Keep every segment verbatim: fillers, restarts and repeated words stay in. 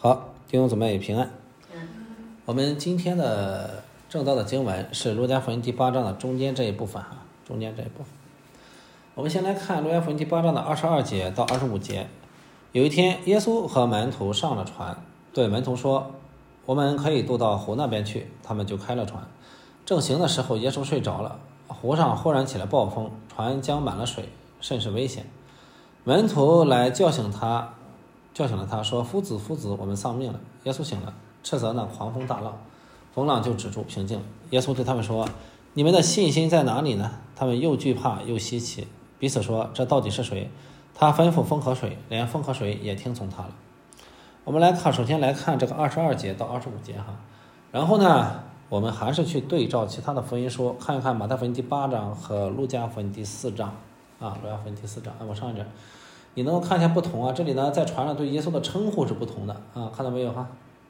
好，弟兄姊妹平安。我们今天的正道的经文是路加福音第八章的中间这一部分哈，中间这一部分。我们先来看路加福音第八章的二十二节到二十五节。有一天，耶稣和门徒上了船，对门徒说：“我们可以渡到湖那边去。”他们就开了船。正行的时候，耶稣睡着了，湖上忽然起了暴风，船将满了水，甚是危险。门徒来叫醒他，叫醒了他，说：“夫子，夫子，我们丧命了。”耶稣醒了，斥责那狂风大浪，风浪就止住，平静了。耶稣对他们说：“你们的信心在哪里呢？”他们又惧怕又稀奇，彼此说：“这到底是谁？他吩咐风和水，连风和水也听从他了。”我们来看，首先来看这个二十二节到二十五节哈，然后呢，我们还是去对照其他的福音书，看一看马太福音第八章和路加福音第四章啊，路加福音第四章，按我上一章，你能够看一下不同啊。这里呢，在船上对耶稣的称呼是不同的啊，看到没有哈？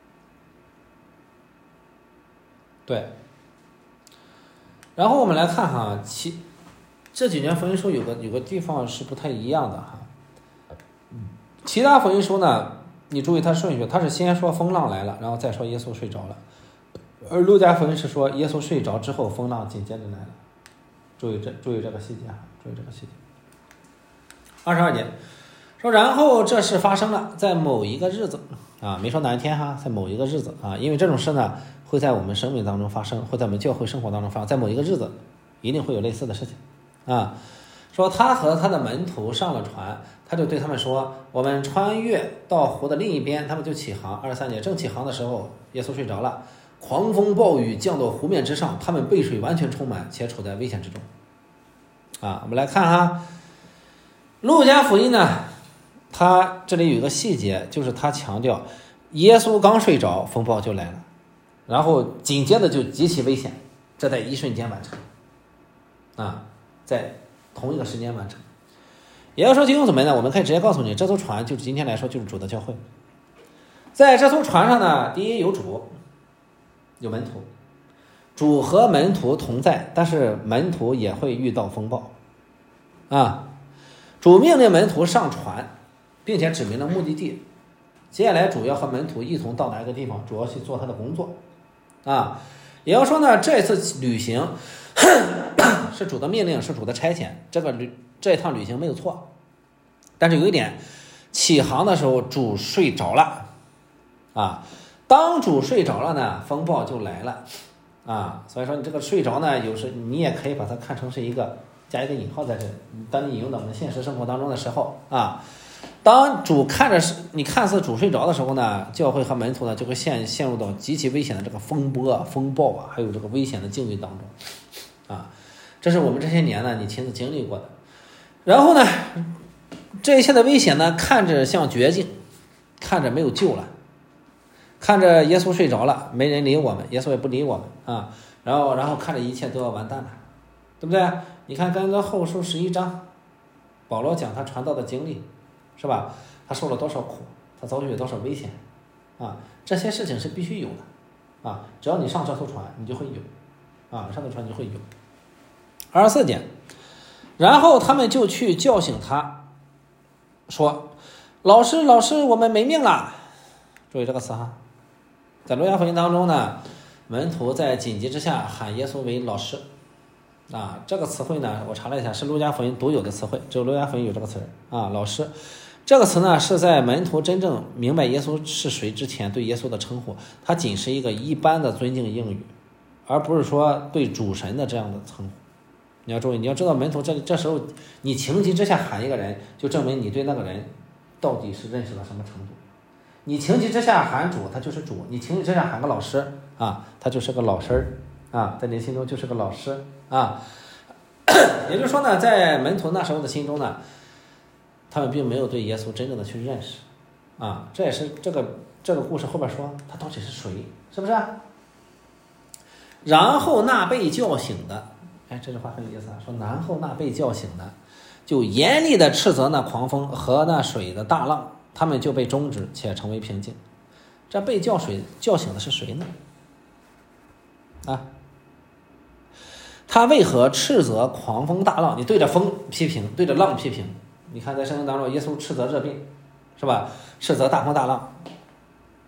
对。然后我们来看哈，其这几卷福音书有个有个地方是不太一样的哈。其他福音书呢，你注意它顺序，它是先说风浪来了，然后再说耶稣睡着了。而路加福音是说耶稣睡着之后，风浪紧接着来了。注意这注意这个细节哈，注意这个细节。二十二节说，然后这事发生了，在某一个日子啊，没说哪一天哈，在某一个日子啊，因为这种事呢会在我们生命当中发生，会在我们教会生活当中发生，在某一个日子一定会有类似的事情啊。说他和他的门徒上了船，他就对他们说：“我们穿越到湖的另一边。”他们就起航。二十三节正起航的时候，耶稣睡着了，狂风暴雨降到湖面之上，他们被水完全充满，且处在危险之中。啊，我们来看哈，路加福音呢，他这里有一个细节，就是他强调耶稣刚睡着，风暴就来了，然后紧接着就极其危险，这在一瞬间完成啊，在同一个时间完成。也就是说，弟兄姊妹呢，我们可以直接告诉你，这艘船就是今天来说就是主的教会。在这艘船上呢，第一有主，有门徒，主和门徒同在，但是门徒也会遇到风暴啊。主命令门徒上船，并且指明了目的地。接下来主要和门徒一同到达一个地方，主要去做他的工作啊。也要说呢，这次旅行是主的命令，是主的差遣，这个旅这一趟旅行没有错。但是有一点，起航的时候主睡着了啊。当主睡着了呢，风暴就来了啊。所以说你这个睡着呢，有时你也可以把它看成是一个加一个引号在这里。当你引用到我们现实生活当中的时候啊，当主看着你看似主睡着的时候呢，教会和门徒呢就会陷陷入到极其危险的这个风波啊、风暴啊，还有这个危险的境遇当中啊。这是我们这些年呢你亲自经历过的。然后呢，这一切的危险呢，看着像绝境，看着没有救了，看着耶稣睡着了，没人理我们，耶稣也不理我们啊。然后，然后看着一切都要完蛋了，对不对？你看跟着后书十一章，保罗讲他传道的经历，是吧？他受了多少苦，他遭遇了多少危险啊？这些事情是必须有的啊！只要你上这艘船，你就会有啊，上这船你就会有。二十四节。然后他们就去叫醒他，说：“老师，老师，我们没命了。”注意这个词哈，在路加福音当中呢，门徒在紧急之下喊耶稣为老师啊。这个词汇呢，我查了一下，是路加福音独有的词汇，只有路加福音有这个词啊。老师这个词呢，是在门徒真正明白耶稣是谁之前对耶稣的称呼，它仅是一个一般的尊敬应语，而不是说对主神的这样的称呼。你要注意，你要知道门徒这这时候你情急之下喊一个人，就证明你对那个人到底是认识到什么程度。你情急之下喊主，他就是主；你情急之下喊个老师啊，他就是个老师啊，在你心中就是个老师啊。也就是说呢，在门徒那时候的心中呢，他们并没有对耶稣真正的去认识啊。这也是这个这个故事后边说他到底是谁，是不是？然后那被叫醒的。哎，这句话很有意思啊！说，然后那被叫醒的，就严厉的斥责那狂风和那水的大浪，他们就被终止且成为平静。这被叫水叫醒的是谁呢？啊，他为何斥责狂风大浪？你对着风批评，对着浪批评。你看在圣经当中，耶稣斥责热病，是吧？斥责大风大浪，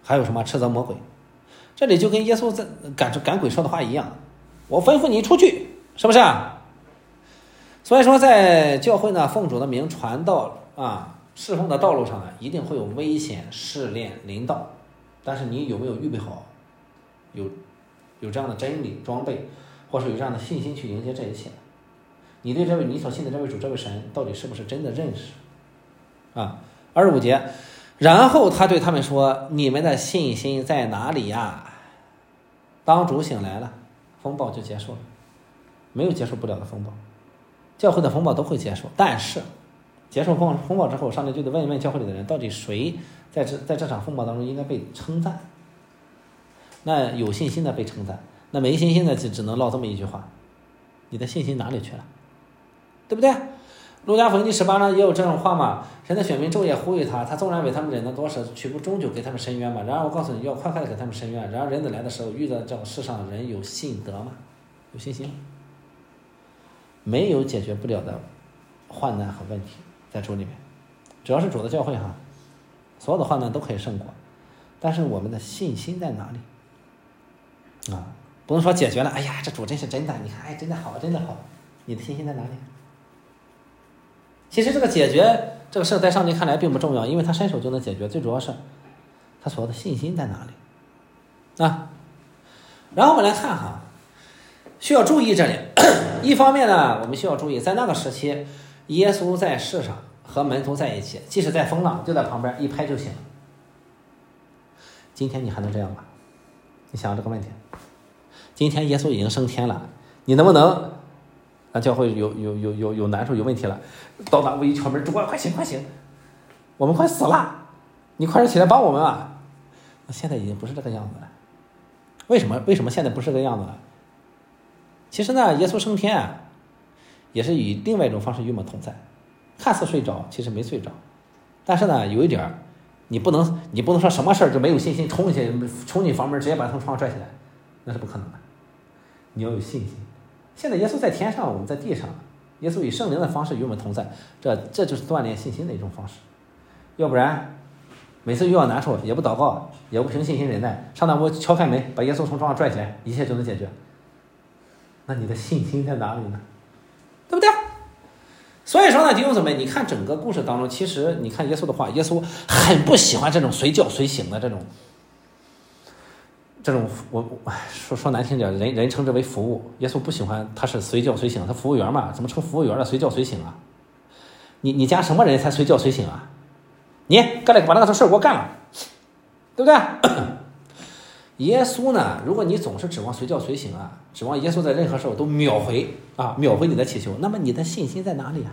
还有什么斥责魔鬼。这里就跟耶稣在赶赶鬼说的话一样，我吩咐你出去，是不是啊？所以说在教会呢，奉主的名传道啊，侍奉的道路上呢，一定会有危险试炼临到，但是你有没有预备好，有有这样的真理装备，或是有这样的信心去迎接这一切？你对这位你所信的这位主这位神到底是不是真的认识啊？二十五节，然后他对他们说，你们的信心在哪里呀？当主醒来了，风暴就结束了，没有结束不了的风暴。教会的风暴都会结束，但是结束风风暴之后，上帝就得问一问教会里的人，到底谁在这在这场风暴当中应该被称赞？那有信心的被称赞，那没信心的就只能唠这么一句话，你的信心哪里去了？对不对？路加福音第十八章也有这种话嘛，神的选民昼夜呼吁他，他纵然为他们忍了多少，岂不终究给他们伸冤嘛？然而我告诉你，要快快的给他们伸冤。然而人子来的时候，遇到这个世上的人有信德吗？有信心吗？没有解决不了的患难和问题，在主里面，只要是主的教会哈，所有的患难都可以胜过。但是我们的信心在哪里啊？不能说解决了，哎呀，这主真是真的，你看，哎，真的好，真的好，你的信心在哪里？其实这个解决这个事在上帝看来并不重要，因为他伸手就能解决，最主要是他所有的信心在哪里啊？然后我们来看哈，需要注意这里，一方面呢，我们需要注意，在那个时期，耶稣在世上和门徒在一起，即使在风浪就在旁边一拍就行了。今天你还能这样吗？你想想这个问题。今天耶稣已经升天了，你能不能让教会有有有有有难处有问题了，到达我一敲门，主啊，快醒快醒，我们快死了，你快点起来帮我们啊！那现在已经不是这个样子了。为什么？为什么现在不是这个样子了？其实呢，耶稣升天啊，也是以另外一种方式与我们同在，看似睡着，其实没睡着。但是呢，有一点，你不能你不能说什么事儿就没有信心，冲进去冲进房门，直接把他从床上拽起来，那是不可能的。你要有信心。现在耶稣在天上，我们在地上，耶稣以圣灵的方式与我们同在，这这就是锻炼信心的一种方式。要不然每次遇到难处也不祷告，也不凭信心忍耐，上那屋敲开门，把耶稣从床上拽起来，一切就能解决。那你的信心在哪里呢？对不对？所以说呢，弟兄姊妹，你看整个故事当中，其实你看耶稣的话，耶稣很不喜欢这种随叫随醒的这种这种我我说说难听点，人人称之为服务。耶稣不喜欢，他是随叫随醒，他服务员嘛，怎么成服务员了？随叫随醒啊？你你家什么人才随叫随醒啊？你干了把那个事儿给我干了，对不对？耶稣呢，如果你总是指望随叫随醒啊，指望耶稣在任何时候都秒回啊，秒回你的祈求，那么你的信心在哪里啊？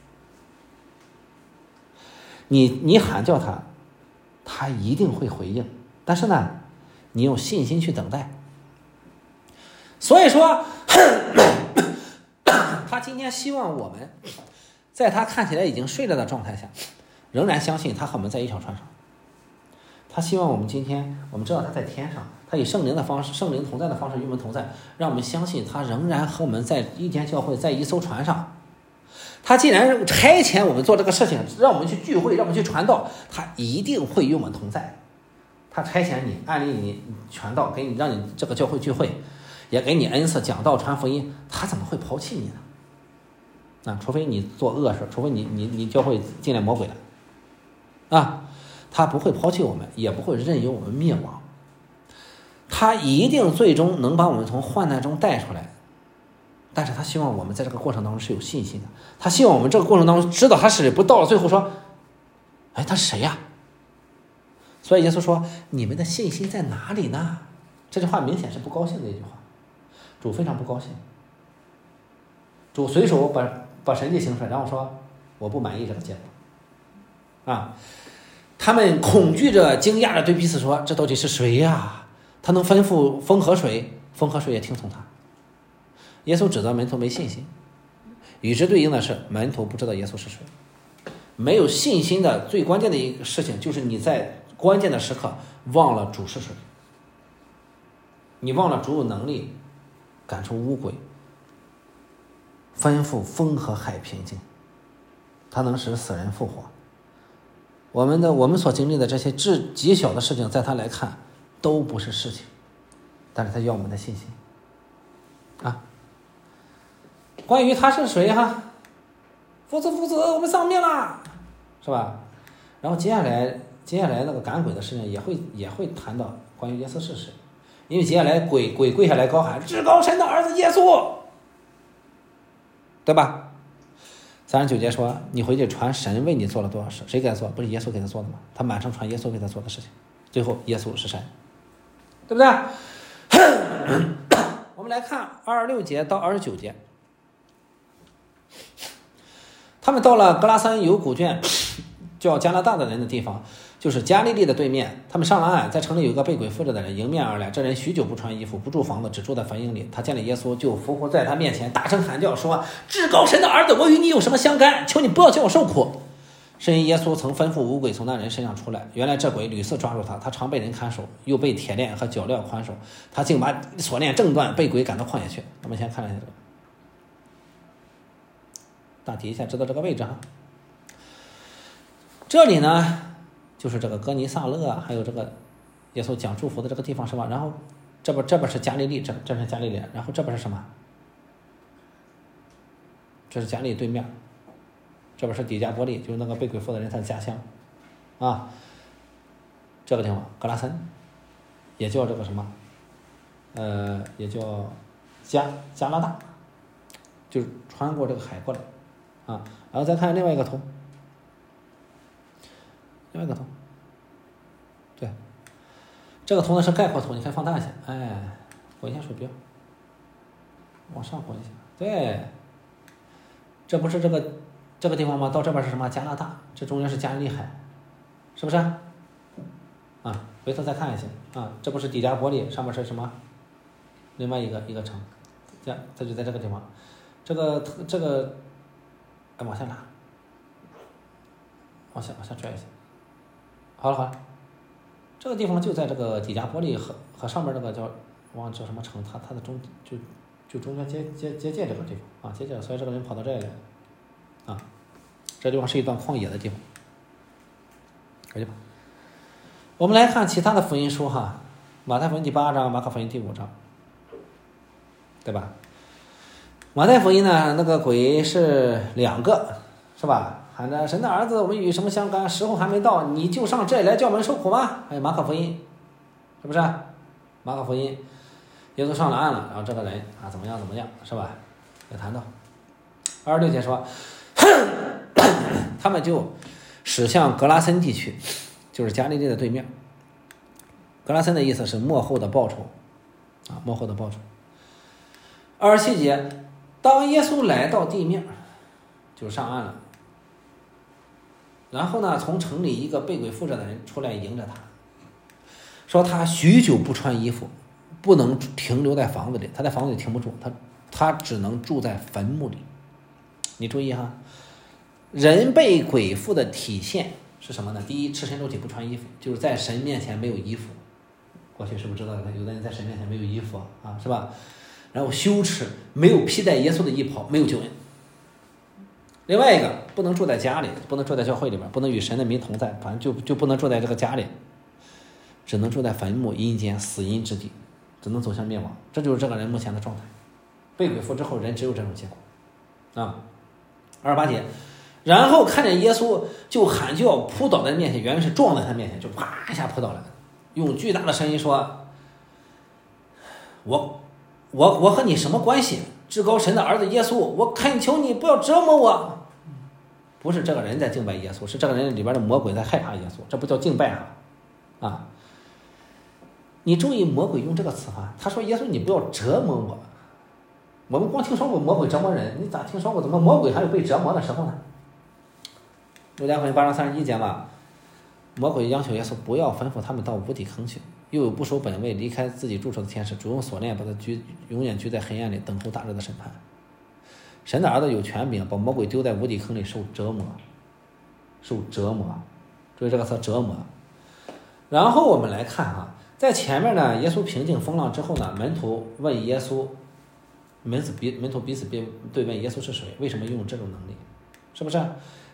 你你喊叫他，他一定会回应，但是呢，你用信心去等待。所以说他今天希望我们在他看起来已经睡了的状态下，仍然相信他和我们在一条船上。他希望我们今天，我们知道他在天上，他以圣灵的方式，圣灵同在的方式与我们同在，让我们相信他仍然和我们在一间教会，在一艘船上。他既然差遣我们做这个事情，让我们去聚会，让我们去传道，他一定会与我们同在。他差遣你，按立你传道，给你让你这个教会聚会，也给你恩赐讲道传福音，他怎么会抛弃你呢？啊，除非你做恶事，除非你你你教会进来魔鬼了，啊，他不会抛弃我们，也不会任由我们灭亡，他一定最终能把我们从患难中带出来。但是他希望我们在这个过程当中是有信心的，他希望我们这个过程当中知道他是谁，不到了最后说，哎，他是谁呀？所以耶稣说，你们的信心在哪里呢？这句话明显是不高兴的一句话，主非常不高兴，主随手把把神迹行出来，然后说我不满意这个结果啊！他们恐惧着惊讶着对彼此说，这到底是谁呀？他能吩咐风和水，风和水也听从他。耶稣指责门徒没信心，与之对应的是门徒不知道耶稣是谁。没有信心的最关键的一个事情，就是你在关键的时刻忘了主是谁，你忘了主有能力赶出污鬼，吩咐风和海平静，他能使死人复活。 我们的我们所经历的这些至极小的事情，在他来看都不是事情，但是他要我们的信心啊。关于他是谁哈？父子父子，我们丧命了，是吧？然后接下来接下来那个赶鬼的事情也会也会谈到关于耶稣是谁，因为接下来鬼鬼跪下来高喊至高神的儿子耶稣，对吧？三十九节说，你回去传神为你做了多少事，谁给他做？不是耶稣给他做的吗？他满上传耶稣给他做的事情，最后耶稣是神，对不对？我们来看二十六节到二十九节，他们到了格拉森有古卷叫加拿大的人的地方，就是加利利的对面。他们上了岸，在城里有一个被鬼附着的人迎面而来，这人许久不穿衣服，不住房子，只住在坟茔里。他见了耶稣，就伏伏在他面前，大声喊叫说，至高神的儿子，我与你有什么相干？求你不要叫我受苦。是因耶稣曾吩咐五鬼从那人身上出来，原来这鬼屡次抓住他，他常被人看守，又被铁链和脚镣捆守，他竟把锁链挣断，被鬼赶到旷野去。我们先看一下这个，大体一下知道这个位置哈。这里呢就是这个哥尼撒勒啊，还有这个耶稣讲祝福的这个地方是吧？然后这边这边是加利利，这这是加利利，然后这边是什么？这是加利利对面，这边是底加波利，就是那个被鬼附的人他的家乡啊。这个地方格拉森也叫这个什么？呃，也叫加加拿大，就是穿过这个海过来啊。然后再看另外一个图。另外一个图，对，这个图呢是概括图，你可以放大一下，哎，滚一下鼠标，往上滚一下，对，这不是这个这个地方吗？到这边是什么？加拿大，这中间是加利利海，是不是？啊，回头再看一下啊，这不是底加波利，上面是什么？另外一个一个城，这样，它就在这个地方，这个这个，哎，往下拉，往下往下拽一下。好了好了，这个地方就在这个底加波利和和上面那个叫忘叫什么城，它它的中就就中间接接接界这个地方啊，接界，所以这个人跑到这里来啊，这地方是一段旷野的地方，可以吧？我们来看其他的福音书哈，马太福音第八章，马可福音第五章，对吧？马太福音呢，那个鬼是两个，是吧？喊着神的儿子，我们与什么相干？时候还没到，你就上这里来叫我们受苦吗？还有马可福音，是不是？马可福音，耶稣上了岸了，然后这个人啊怎么样怎么样，是吧？也谈到二十六节说，他们就驶向格拉森地区，就是加利利的对面。格拉森的意思是末后的报酬啊，末后的报酬。二十七节，当耶稣来到地面，就上岸了。然后呢，从城里一个被鬼附着的人出来迎着他，说他许久不穿衣服，不能停留在房子里，他在房子里停不住，他他只能住在坟墓里。你注意哈，人被鬼附的体现是什么呢？第一，赤身露体不穿衣服，就是在神面前没有衣服。过去是不是知道有的人在神面前没有衣服啊，是吧？然后羞耻，没有披戴耶稣的衣袍，没有救恩。另外一个，不能住在家里，不能住在教会里边，不能与神的民同在，反正就就不能住在这个家里，只能住在坟墓、阴间、死阴之地，只能走向灭亡。这就是这个人目前的状态。被鬼附之后，人只有这种结果啊。二十八节，然后看见耶稣就喊叫，扑倒在面前，原来是撞在他面前，就啪一下扑倒了，用巨大的声音说：“我我我和你什么关系？至高神的儿子耶稣，我恳求你不要折磨我。”不是这个人在敬拜耶稣，是这个人里边的魔鬼在害怕耶稣，这不叫敬拜啊！啊，你注意魔鬼用这个词哈，他说耶稣你不要折磨我。我们光听说过魔鬼折磨人，你咋听说过怎么魔鬼还有被折磨的时候呢？路加福音八章三十一节嘛，魔鬼央求耶稣不要吩咐他们到无底坑去，又有不守本位离开自己住处的天使，主用锁链把他拘永远拘在黑暗里，等候大日的审判。神的儿子有权柄，把魔鬼丢在无底坑里受折磨，受折磨，注意这个词折磨。然后我们来看哈，在前面呢，耶稣平静风浪之后呢，门徒问耶稣，门子彼门徒彼此对问耶稣是谁，为什么拥有这种能力，是不是？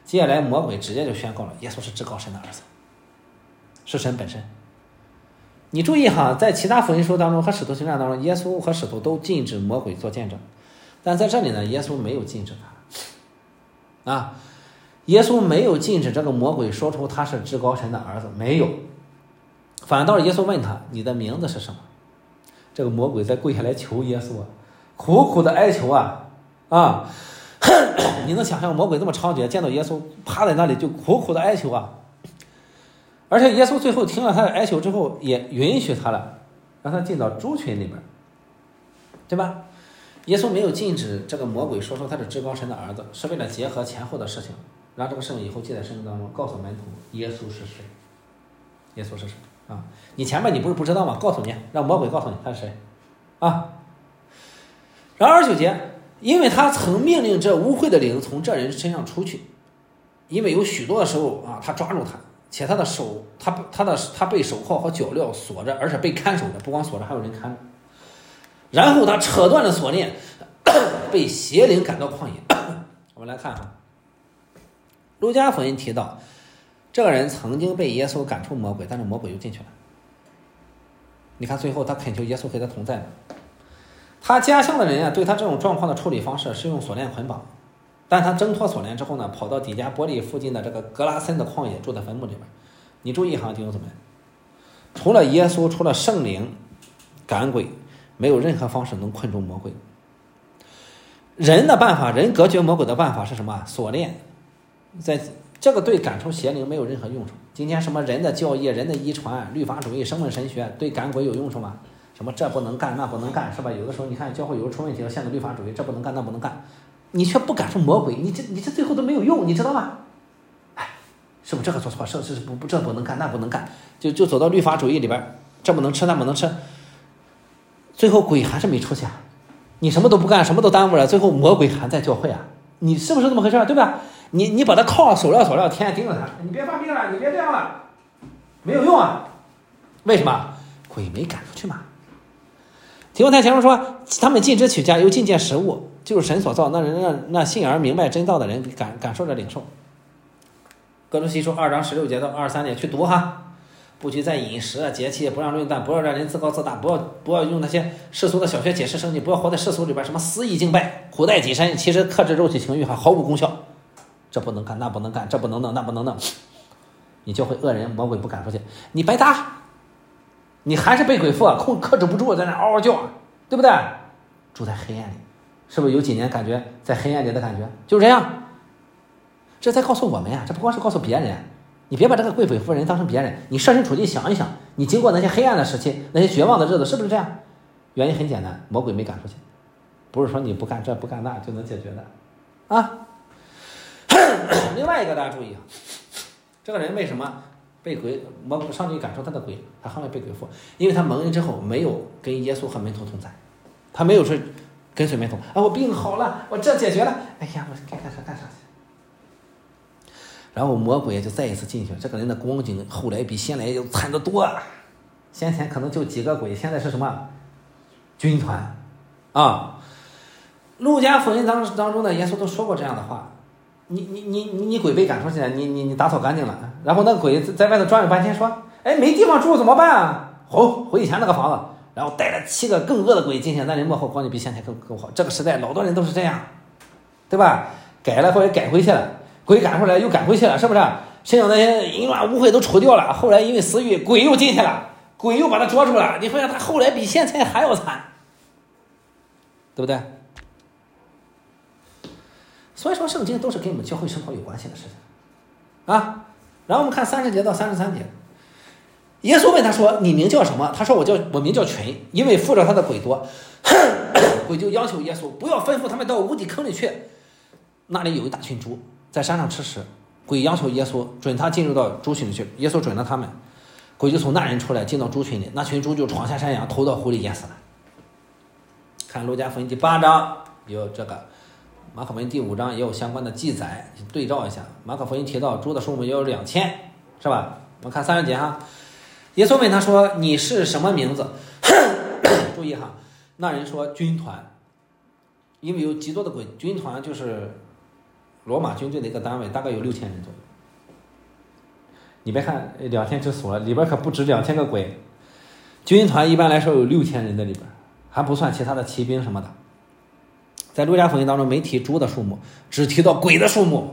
接下来魔鬼直接就宣告了耶稣是至高神的儿子，是神本身。你注意哈，在其他福音书当中和使徒行传当中，耶稣和使徒都禁止魔鬼做见证，但在这里呢，耶稣没有禁止他啊，耶稣没有禁止这个魔鬼说出他是至高神的儿子，没有，反倒是耶稣问他你的名字是什么，这个魔鬼在跪下来求耶稣啊，苦苦的哀求啊啊！你能想象魔鬼这么猖獗，见到耶稣趴在那里就苦苦的哀求啊！而且耶稣最后听了他的哀求之后，也允许他了，让他进到猪群里边，对吧？耶稣没有禁止这个魔鬼说出他是至高神的儿子，是为了结合前后的事情，让这个事情以后记在圣经当中，告诉门徒耶稣是谁，耶稣是谁啊？你前面你不是不知道吗？告诉你，让魔鬼告诉你他是谁啊？然后二十九节，因为他曾命令这污秽的灵从这人身上出去，因为有许多的时候啊，他抓住他，且他的手，他他的他被手铐和脚镣锁着，而且被看守着，不光锁着，还有人看着。然后他扯断了锁链，被邪灵赶到旷野。我们来看哈，路加福音提到，这个人曾经被耶稣赶出魔鬼，但是魔鬼又进去了。你看最后他恳求耶稣和他同在。他家乡的人啊，对他这种状况的处理方式是用锁链捆绑，但他挣脱锁链之后呢，跑到底加波利附近的这个格拉森的旷野，住在坟墓里边。你注意哈，弟兄姊妹，除了耶稣，除了圣灵赶鬼，没有任何方式能困住魔鬼。人的办法，人隔绝魔鬼的办法是什么？锁链，在这个对赶出邪灵没有任何用处。今天什么人的教义、人的遗传、律法主义、生物神学对赶鬼有用处吗？什么这不能干那不能干，是吧？有的时候你看教会有时候出问题了，现在律法主义这不能干那不能干，你却不赶出魔鬼，你这你这最后都没有用，你知道吗？哎，是不是这个做错？是是不不这不能干那不能干，就就走到律法主义里边，这不能吃那不能吃，最后鬼还是没出现。你什么都不干，什么都耽误了，最后魔鬼还在教会啊！你是不是这么回事？对吧？你你把他铐手镣手镣，天天盯着他，你别犯病了，你别这样了，没有用啊！为什么？鬼没赶出去嘛。提摩太前书说，他们禁止取家，又禁见食物，就是神所造，那人那那信而明白真道的人感感受着领受。哥罗西书二章十六节到二十三节去读哈。不许在饮食啊、节气，不让论断，不要让人自高自大，不要不要用那些世俗的小学解释圣经，不要活在世俗里边，什么私意敬拜、苦待己身，其实克制肉体情欲还毫无功效。这不能干，那不能干，这不能弄，那不能弄，你就会恶人魔鬼不赶出去，你白搭，你还是被鬼附，控克制不住，在那嗷嗷叫，对不对？住在黑暗里，是不是有几年感觉在黑暗里的感觉？就是这样。这在告诉我们呀，这不光是告诉别人。你别把这个贵妇夫人当成别人，你设身处地想一想，你经过那些黑暗的时期，那些绝望的日子，是不是这样？原因很简单，魔鬼没赶出去，不是说你不干这不干那就能解决的啊。另外一个大家注意啊，这个人为什么被鬼魔鬼上帝赶出他的鬼，他后面被鬼附？因为他蒙恩之后没有跟耶稣和门徒同在，他没有说跟随门徒啊，我病好了，我这解决了，哎呀，我该干啥干啥去。然后魔鬼就再一次进去了，这个人的光景后来比先来要惨得多啊！先前可能就几个鬼，现在是什么军团啊？路加福音当当中呢，耶稣都说过这样的话：你你你你你鬼被赶出去了，你你你打扫干净了，然后那鬼在外头转悠半天，说：“哎，没地方住怎么办啊？好，回以前那个房子。”然后带了七个更恶的鬼进去，那人幕后光景比先前更更好。这个时代老多人都是这样，对吧？改了或者改回去了。鬼赶出来又赶回去了，是不是？身上那些淫乱污秽都除掉了，后来因为私欲，鬼又进去了，鬼又把他捉住了。你发现他后来比现在还要惨，对不对？所以说圣经都是跟我们教会生活有关系的事情啊。然后我们看三十节到三十三节，耶稣问他说：“你名叫什么？”他说：“我叫我名叫群，因为附着他的鬼多。”鬼就要求耶稣不要吩咐他们到无底坑里去，那里有一大群猪。在山上吃食，鬼要求耶稣准他进入到猪群里去，耶稣准了他们，鬼就从那人出来进到猪群里，那群猪就闯下山羊，投到湖里淹死了。看路加福音第八章有这个，马可福音第五章也有相关的记载，对照一下。马可福音提到猪的数目也有两千，是吧？我们看三十节哈，耶稣问他说：“你是什么名字？”注意哈，那人说军团，因为有极多的鬼，军团就是罗马军队的一个单位，大概有六千人左右。你别看两千只锁了，里边可不止两千个鬼。军团一般来说有六千人在里边，还不算其他的骑兵什么的。在路加福音当中没提猪的数目，只提到鬼的数目。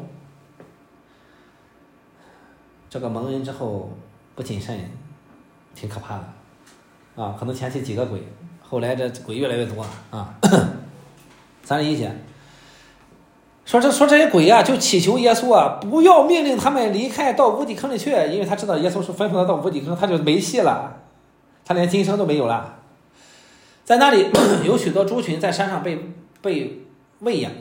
这个蒙恩之后不谨慎，挺可怕的啊！可能前期几个鬼，后来这鬼越来越多了啊。三十一节说这说这些鬼啊，就祈求耶稣啊，不要命令他们离开到无底坑里去，因为他知道耶稣是吩咐他到无底坑，他就没戏了，他连今生都没有了。在那里有许多猪群在山上被被喂养，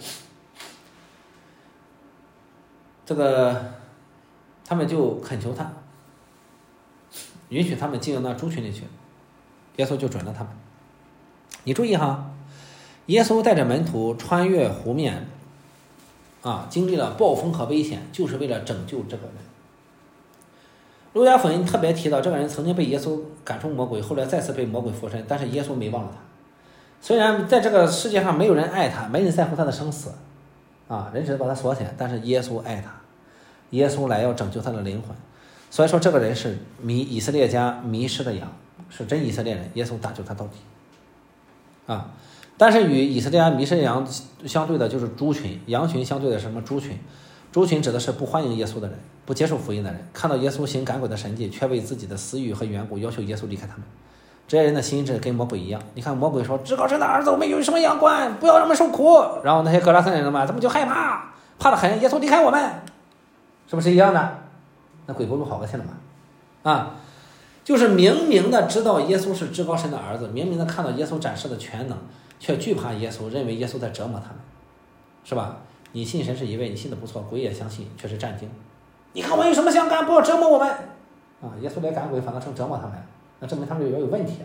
这个他们就恳求他，允许他们进入那猪群里去，耶稣就准了他们。你注意哈，耶稣带着门徒穿越湖面啊，经历了暴风和危险，就是为了拯救这个人。路加福音特别提到，这个人曾经被耶稣赶出魔鬼，后来再次被魔鬼附身，但是耶稣没忘了他。虽然在这个世界上没有人爱他，没人在乎他的生死啊，人只是把他锁起来，但是耶稣爱他，耶稣来要拯救他的灵魂。所以说这个人是迷以色列家迷失的羊，是真以色列人，耶稣打救他到底啊。但是与以色列家迷失的羊相对的就是猪群，羊群相对的什么猪群？猪群指的是不欢迎耶稣的人，不接受福音的人，看到耶稣行赶鬼的神迹，却为自己的私欲和缘故要求耶稣离开他们。这些人的心智跟魔鬼一样，你看魔鬼说至高神的儿子，我们有什么阳关，不要让我们受苦。然后那些格拉森人嘛，他们就害怕，怕得很，耶稣离开我们，是不是一样的？那鬼不如好个去了嘛？啊，就是明明的知道耶稣是至高神的儿子，明明的看到耶稣展示的全能，却惧怕耶稣，认为耶稣在折磨他们，是吧？你信神是一位，你信的不错，鬼也相信，却是战惊。你看我有什么相干，不要折磨我们啊！耶稣来赶鬼，反而成折磨他们，那证明他们里边有问题啊。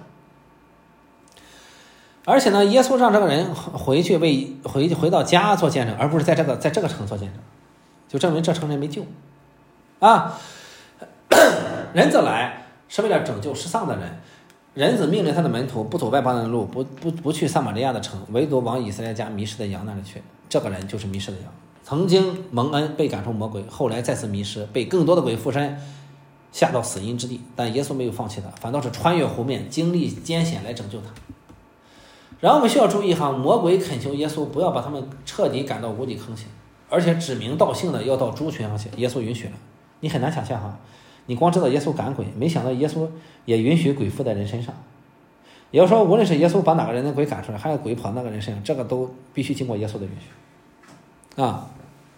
而且呢，耶稣让这个人回去为回回到家做见证，而不是在这个在这个城做见证，就证明这城人没救啊。人子来是为了拯救失丧的人，人子命令他的门徒不走外邦人的路，不不不去撒玛利亚的城，唯独往以色列家迷失的羊那里去。这个人就是迷失的羊，曾经蒙恩被赶出魔鬼，后来再次迷失，被更多的鬼附身，下到死荫之地。但耶稣没有放弃他，反倒是穿越湖面，经历艰险来拯救他。然后我们需要注意哈，魔鬼恳求耶稣不要把他们彻底赶到无底坑去，而且指名道姓的要到猪群上去，耶稣允许了。你很难想象哈，你光知道耶稣赶鬼，没想到耶稣也允许鬼附在人身上。也就是说，无论是耶稣把哪个人的鬼赶出来，还有鬼跑那个人身上，这个都必须经过耶稣的允许啊。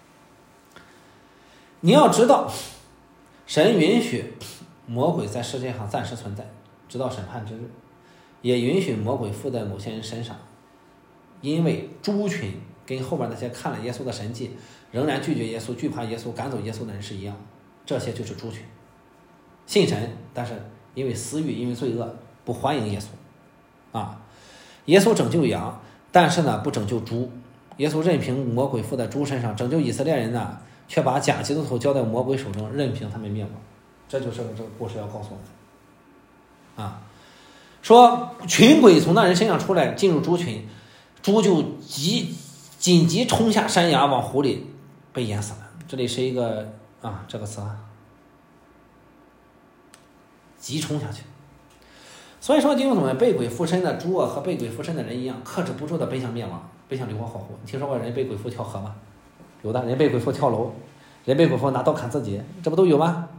你要知道，神允许魔鬼在世界上暂时存在，直到审判之日，也允许魔鬼附在某些人身上，因为猪群跟后面那些看了耶稣的神迹，仍然拒绝耶稣、惧怕耶稣、赶走耶稣的人是一样，这些就是猪群，信神，但是因为私欲、因为罪恶，不欢迎耶稣。啊，耶稣拯救羊，但是呢不拯救猪。耶稣任凭魔鬼附在猪身上，拯救以色列人呢，却把假基督徒交在魔鬼手中，任凭他们灭亡。这就是这个故事要告诉我们啊，说群鬼从那人身上出来，进入猪群，猪就急紧急冲下山崖，往湖里被淹死了。这里是一个啊这个词啊，急冲下去。所以说弟兄姊妹，被鬼附身的猪啊，和被鬼附身的人一样，克制不住的奔向灭亡，奔向流亡火湖。你听说过人被鬼附跳河吗？有的人被鬼附跳楼，人被鬼附拿刀砍自己，这不都有吗？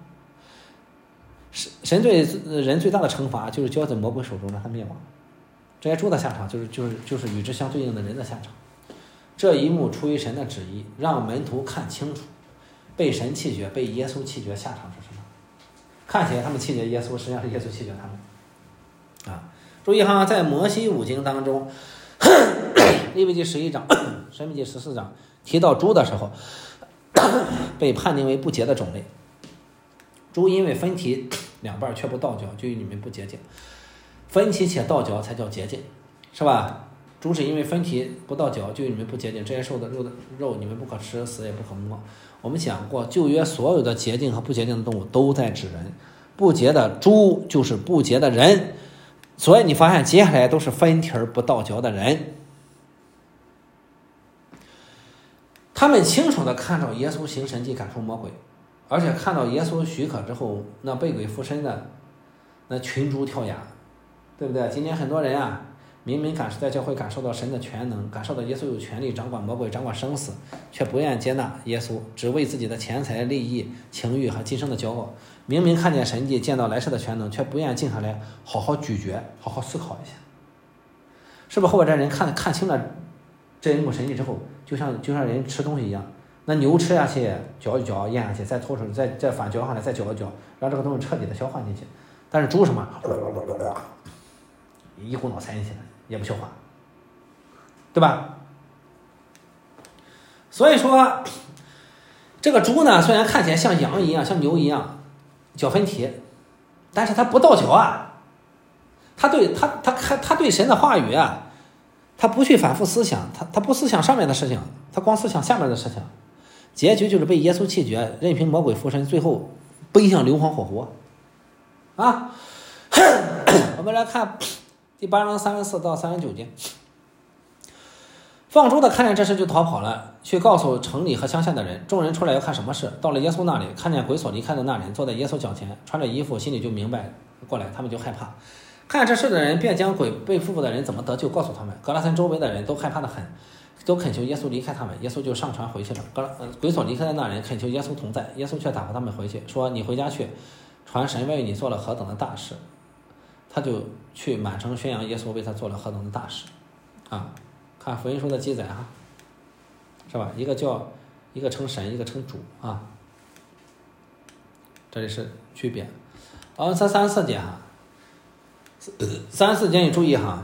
神对人最大的惩罚就是交在魔鬼手中，让他灭亡。这些猪的下场就是就是就是与之相对应的人的下场。这一幕出于神的旨意，让门徒看清楚，被神弃绝、被耶稣弃绝下场是什么？看起来他们弃绝耶稣，实际上是耶稣弃绝他们。啊，注意哈，在摩西五经当中，利未记十一章、申命记十四章提到猪的时候，被判定为不洁的种类。猪因为分蹄两半却不倒嚼，就与你们不洁净；分蹄且倒嚼才叫洁净，是吧？猪是因为分蹄不倒嚼，就与你们不洁净。这些兽的肉的肉你们不可吃，死也不可摸。我们讲过，旧约所有的洁净和不洁净的动物都在指人，不洁的猪就是不洁的人。所以你发现接下来都是分蹄不倒嚼的人。 他们清楚地看到耶稣行神迹赶出魔鬼，而且看到耶稣许可之后，那被鬼附身的那群猪跳崖，对不对？今天很多人啊，明明感受在教会感受到神的全能，感受到耶稣有权利掌管魔鬼、掌管生死，却不愿接纳耶稣，只为自己的钱财、利益、情欲和今生的骄傲。明明看见神迹，见到来世的全能，却不愿静下来好好咀嚼、好好思考一下。是不是后边这人看看清了这一幕神迹之后，就像就像人吃东西一样，那牛吃下去嚼一嚼咽下去，再吐出来，再再反嚼上来，再嚼一嚼，让这个东西彻底的消化进去。但是猪什么，一股脑塞进去了，也不消化，对吧？所以说，这个猪呢，虽然看起来像羊一样，像牛一样嚼分题，但是它不倒嚼啊。他对他他他他对神的话语啊，他不去反复思想，他他不思想上面的事情，他光思想下面的事情，结局就是被耶稣弃绝，任凭魔鬼附身，最后奔向硫磺火湖啊。我们来看第八章三十四到三十九节。放猪的看见这事就逃跑了，去告诉城里和乡下的人。众人出来要看什么事，到了耶稣那里，看见鬼所离开的那人坐在耶稣脚前，穿着衣服，心里就明白过来，他们就害怕。看这事的人便将鬼被附的人怎么得救告诉他们。格拉森周围的人都害怕得很，都恳求耶稣离开他们。耶稣就上船回去了。格拉、呃、鬼所离开的那人恳求耶稣同在，耶稣却打发他们回去，说：“你回家去，传神为你做了何等的大事。”他就去满城宣扬耶稣为他做了何等的大事啊！看福音书的记载哈，是吧？一个叫一个称神，一个称主啊，这里是区别。然后这三十四节哈。三十四节你注意哈，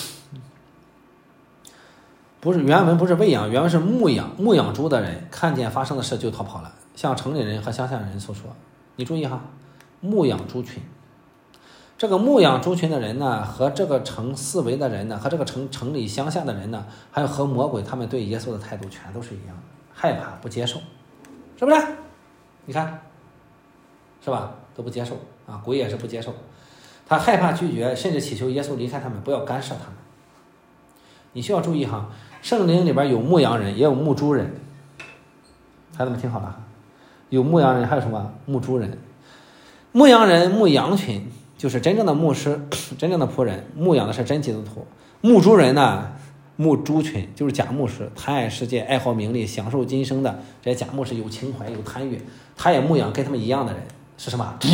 不是原文不是喂养，原文是牧养。牧养猪的人看见发生的事就逃跑了，向城里人和乡下人诉说。你注意哈，牧养猪群。这个牧养猪群的人呢，和这个城四围的人呢，和这个城城里乡下的人呢，还有和魔鬼他们对耶稣的态度全都是一样的，害怕不接受，是不是？你看，是吧？都不接受啊，鬼也是不接受。他害怕拒绝，甚至祈求耶稣离开他们，不要干涉他们。你需要注意哈，圣灵里边有牧羊人，也有牧猪人。孩子们听好了，有牧羊人，还有什么牧猪人？牧羊人牧羊群，就是真正的牧师，真正的仆人，牧养的是真基督徒。牧猪人呢，牧猪群，就是假牧师，贪爱世界，爱好名利，享受今生的这些假牧师有情怀，有贪欲，他也牧养跟他们一样的人，是什么？猪。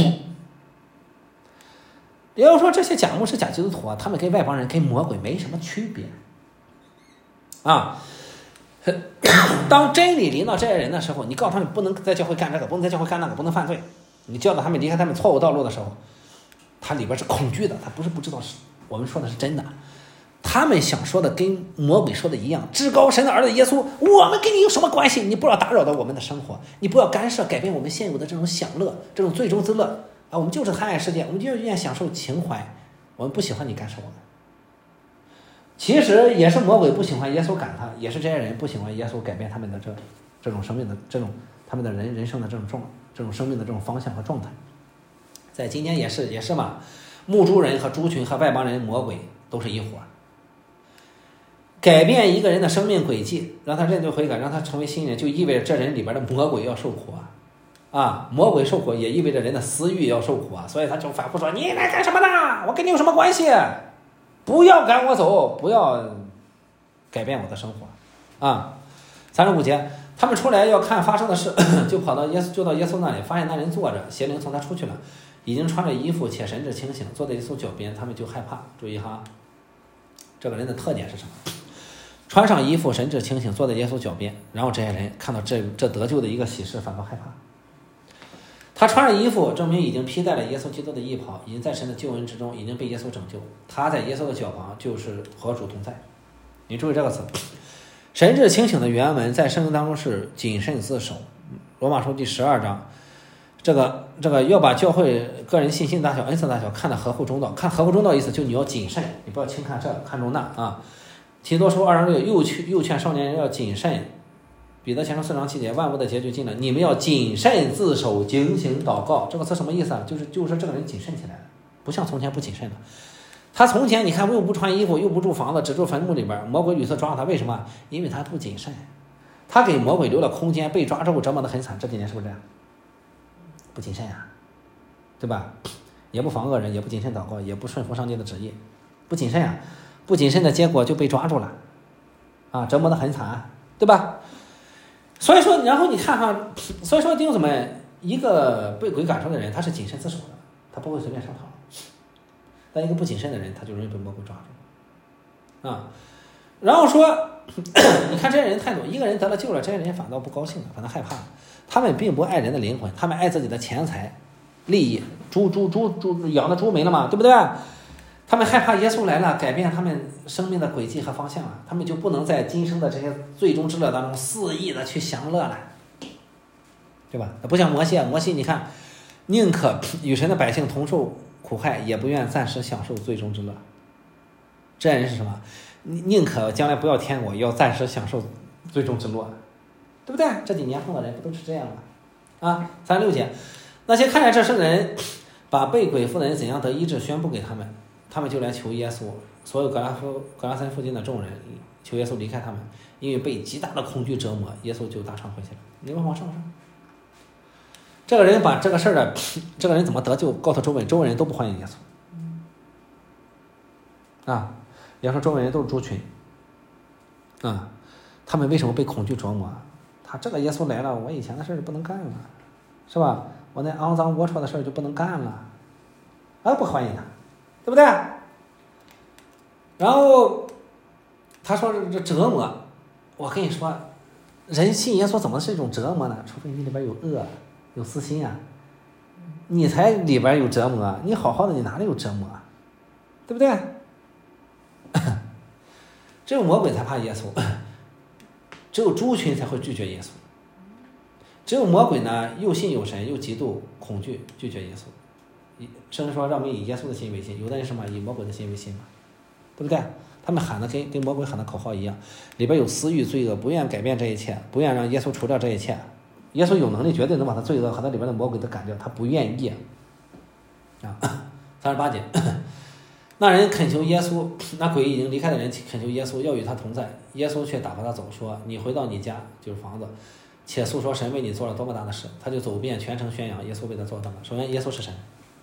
也就是说，这些假牧师、假基督徒啊，他们跟外邦人、跟魔鬼没什么区别啊。当真理临到这些人的时候，你告诉他们不能在教会干这个，不能在教会干那个，不能犯罪，你教导他们离开他们错误道路的时候，他里边是恐惧的，他不是不知道是我们说的是真的。他们想说的跟魔鬼说的一样，至高神的儿子耶稣，我们跟你有什么关系？你不要打扰到我们的生活，你不要干涉改变我们现有的这种享乐，这种最终之乐。啊，我们就是贪爱世界，我们就愿意享受情怀，我们不喜欢你干涉我们。其实也是魔鬼不喜欢耶稣赶他，也是这些人不喜欢耶稣改变他们的这这种生命的这种他们的人人生的这种状这种生命的这种方向和状态。在今天也是也是嘛，牧猪人和猪群和外邦人魔鬼都是一伙。改变一个人的生命轨迹，让他认罪悔改，让他成为新人，就意味着这人里边的魔鬼要受苦啊。啊，魔鬼受苦也意味着人的私欲要受苦啊，所以他就反复说：“你来干什么呢？我跟你有什么关系？不要赶我走，不要改变我的生活。”啊，三十五节，他们出来要看发生的事，就跑到耶稣，就到耶稣那里，发现那人坐着，邪灵从他出去了，已经穿着衣服且神志清醒，坐在耶稣脚边，他们就害怕。注意哈，这个人的特点是什么？穿上衣服，神志清醒，坐在耶稣脚边，然后这些人看到这这得救的一个喜事，反倒害怕。他穿着衣服，证明已经披戴了耶稣基督的衣袍，已经在神的救恩之中，已经被耶稣拯救。他在耶稣的脚旁，就是和主同在。你注意这个词，神志清醒的原文在圣经当中是谨慎自守。罗马书第十二章，这个这个要把教会个人信心大小、恩赐大小看得合乎中道。看合乎中道意思就你要谨慎，你不要轻看这看重那啊。提多书二章六，又劝又劝少年人要谨慎。彼得前书四章七节，万物的结局近了，你们要谨慎自守，警醒祷告。这个词什么意思啊？就是就是说这个人谨慎起来了，不像从前不谨慎了。他从前你看又不穿衣服，又不住房子，只住坟墓里边，魔鬼屡次抓他，为什么？因为他不谨慎。 他给魔鬼留了空间，被抓住折磨得很惨。这几年是不是这样？不谨慎呀，对吧？也不防恶人，也不谨慎祷告，也不顺服上帝的旨意，不谨慎呀，不谨慎的结果就被抓住了，啊，折磨得很惨，对吧？所以说，然后你看哈，所以说弟兄姊妹，一个被鬼赶出的人，他是谨慎自守的，他不会随便上套。但一个不谨慎的人，他就容易被魔鬼抓住，啊。然后说，你看这些人态度，一个人得了救了，这些人反倒不高兴了，反倒害怕了。他们并不爱人的灵魂，他们爱自己的钱财、利益。猪猪猪猪养的猪没了嘛，对不对？他们害怕耶稣来了，改变他们生命的轨迹和方向了，他们就不能在今生的这些最终之乐当中肆意的去享乐了，对吧？不像摩西，摩西你看，宁可与神的百姓同受苦害，也不愿暂时享受最终之乐。这人是什么？宁可将来不要天国，要暂时享受最终之乐，对不对？这几年碰到人不都是这样吗？啊，三十六节，那些看见这事的人，把被鬼附的人怎样得医治宣布给他们，他们就来求耶稣。所有格拉夫格拉森附近的众人求耶稣离开他们，因为被极大的恐惧折磨，耶稣就大畅回去了。你们往上上，这个人把这个事儿的，这个人怎么得救，告诉周围，周围人都不欢迎耶稣。啊，要说周围人都是猪群，啊，他们为什么被恐惧折磨？他这个耶稣来了，我以前的事儿就不能干了，是吧？我那肮脏龌龊的事儿就不能干了，啊，不欢迎他，对不对？然后他说这折磨，我跟你说，人信耶稣怎么是一种折磨呢？除非你里边有恶，有私心啊，你才里边有折磨，你好好的你哪里有折磨啊？对不对？只有魔鬼才怕耶稣，只有猪群才会拒绝耶稣。只有魔鬼呢，又信有神，又极度恐惧，拒绝耶稣。圣经说让我们以耶稣的心为心，有的人什么以魔鬼的心为心嘛，对不对？他们喊的跟跟魔鬼喊的口号一样，里边有私欲罪恶，不愿改变这一切，不愿让耶稣除掉这一切。耶稣有能力绝对能把他罪恶和他里边的魔鬼都赶掉，他不愿意啊。三十八节，那人恳求耶稣，那鬼已经离开的人恳求耶稣要与他同在，耶稣却打发他走，说你回到你家，就是房子，且诉说神为你做了多么大的事。他就走遍全城宣扬耶稣为他做的。首先耶稣是神。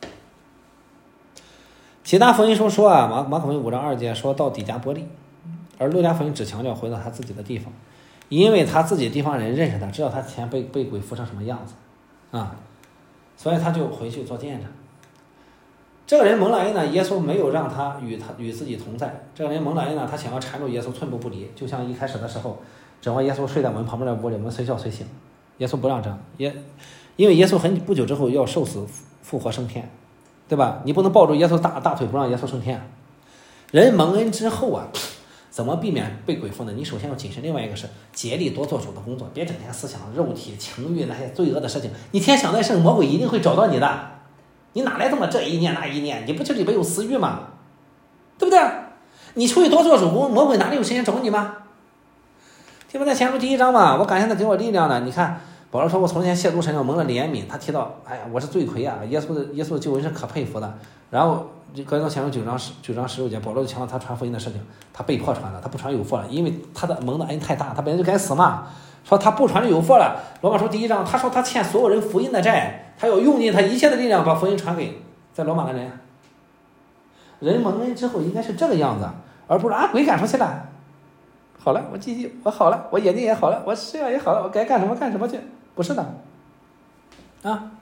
其他福音书说啊，马马可福音五章二节说到底加波利，而路加福音只强调回到他自己的地方，因为他自己地方人认识他，知道他前被被鬼附成什么样子啊，所以他就回去做见证。这个人蒙了恩呢，耶稣没有让他与他与自己同在。这个人蒙了恩呢，他想要缠住耶稣寸步不离，就像一开始的时候，指望耶稣睡在我们旁边的屋里，我们随叫随醒。耶稣不让这样，耶，因为耶稣很不久之后要受死复活升天，对吧？你不能抱住耶稣大大腿不让耶稣升天。人蒙恩之后啊，怎么避免被鬼附呢？你首先要谨慎，另外一个是竭力多做主的工作，别整天思想肉体情欲那些罪恶的事情。你天想那事，魔鬼一定会找到你的。你哪来这么这一念那一念？你不就里边有私欲吗？对不对？你出去多做主，魔鬼哪里有时间找你吗？提摩太前书第一章嘛，我感谢他给我力量了。你看保罗说，我从前亵渎神，我蒙了怜悯。他提到，哎呀，我是罪魁啊！耶稣的耶稣的救恩是可佩服的。然后格林多前书九章十九章十六节，保罗就强调他传福音的事情，他被迫传了，他不传有福了，因为他的蒙的恩太大，他本来就该死嘛。说他不传有福了。罗马书第一章，他说他欠所有人福音的债，他要用尽他一切的力量把福音传给在罗马的人。人蒙恩之后应该是这个样子，而不是啊鬼赶出去了，好了，我记记我好了，我眼睛也好了，我视野也好了，我该干什么干什么去，不是的，啊，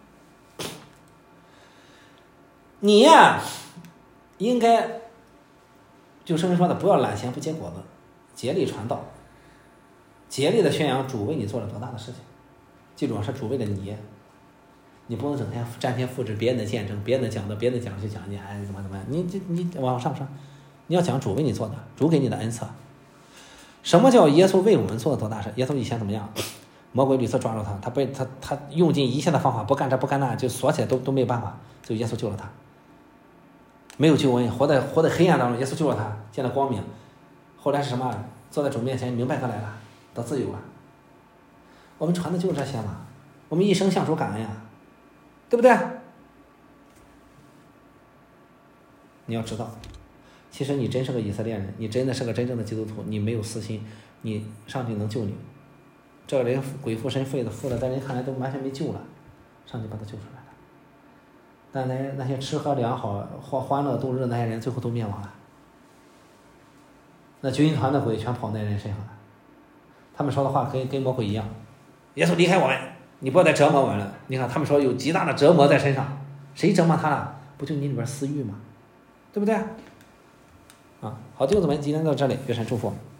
你呀，应该就圣经说的，不要懒闲不结果子，竭力传道。竭力的宣扬主为你做了多大的事情，记住是主为了你，你不能整天沾天复制别人的见证，别人的讲的，别人的讲就讲你哎怎么怎么样，你你你往上上，你要讲主为你做的，主给你的恩赐。什么叫耶稣为我们做了多大事？耶稣以前怎么样？魔鬼屡次抓住他，他被他他用尽一切的方法，不干这不干那，就锁起来都都没有办法，就耶稣救了他。没有救恩，活在活在黑暗当中，耶稣救了他，见了光明。后来是什么？坐在主面前，明白他来了。得自由了，我们传的就是这些嘛，我们一生向主感恩呀，对不对？你要知道，其实你真是个以色列人，你真的是个真正的基督徒，你没有私心，你上帝能救你， 这个人鬼附神附的附的，在人看来都完全没救了，上帝把他救出来了。但那那些吃喝良好、欢欢乐度日那些人，最后都灭亡了。那军团的鬼全跑那人身上了，他们说的话跟跟魔鬼一样，耶稣离开我们，你不要再折磨我们了。你看他们说有极大的折磨在身上，谁折磨他了？不就你里边私欲吗？对不对？啊，好，弟兄姊妹，今天到这里，愿神祝福。